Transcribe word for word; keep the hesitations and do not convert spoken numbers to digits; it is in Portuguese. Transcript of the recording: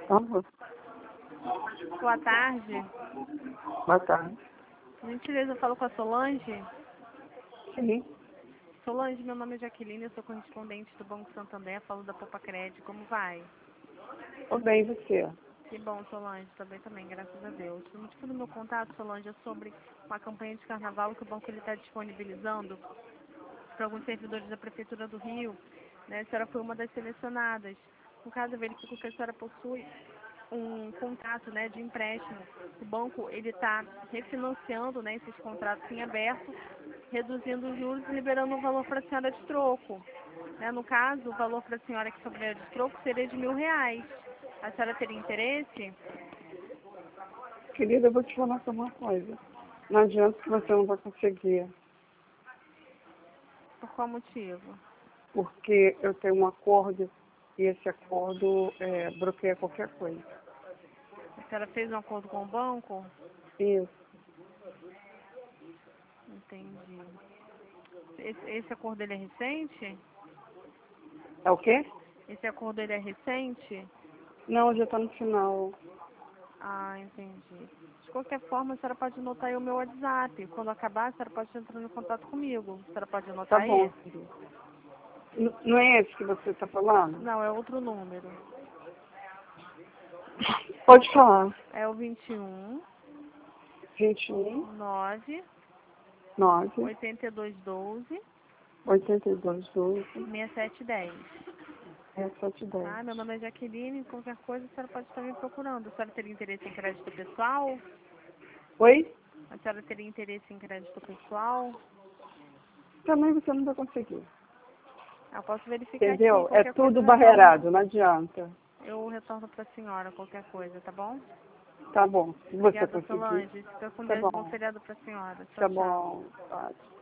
Aham. Boa tarde. Boa tarde. Por gentileza, eu falo com a Solange. Sim. Solange, meu nome é Jaqueline, eu sou correspondente do Banco Santander, falo da Poupa Crédito. Como vai? Tô bem, você? Que bom, Solange, também também, graças a Deus. O motivo do meu contato, Solange, é sobre uma campanha de carnaval que o banco está disponibilizando para alguns servidores da Prefeitura do Rio. Né? A senhora foi uma das selecionadas. No caso, eu verifico que a senhora possui um contrato, né, de empréstimo. O banco ele está refinanciando, né, esses contratos em aberto, reduzindo os juros e liberando um valor para a senhora de troco. Né? No caso, o valor para a senhora que sobraria de troco seria de mil reais. A senhora teria interesse? Querida, eu vou te falar só uma coisa. Não adianta que você não vai conseguir, Por qual motivo? porque eu tenho um acordo e esse acordo é, bloqueia qualquer coisa. A senhora fez um acordo com o banco? Isso. Entendi. Esse, esse acordo ele é recente? É o quê? Esse acordo ele é recente? Não, já está no final. Ah, entendi. De qualquer forma, a senhora pode anotar aí o meu WhatsApp. Quando acabar, a senhora pode entrar em contato comigo. A senhora pode Tá anotar bom. esse? N- não é esse que você está falando? Não, é outro número. Pode falar. É o vinte e um, vinte e um, nove, nove, oitenta e dois, doze, oitenta e dois, doze, sessenta e sete dez. sete dez. Tá? Meu nome é Jaqueline. Qualquer coisa, a senhora pode estar me procurando. A senhora teria interesse em crédito pessoal? Oi? A senhora teria interesse em crédito pessoal? Também você não vai conseguir. Eu posso verificar aqui. Entendeu? É Qualquer coisa tudo eu retorno, barreirado, não adianta. eu retorno para a senhora, qualquer coisa, tá bom? Tá bom. Se você Obrigada, conseguir, Solange. Fica com tá Deus. Bom bom. feriado para a senhora. Tchau, Tá tchau. bom. Tá.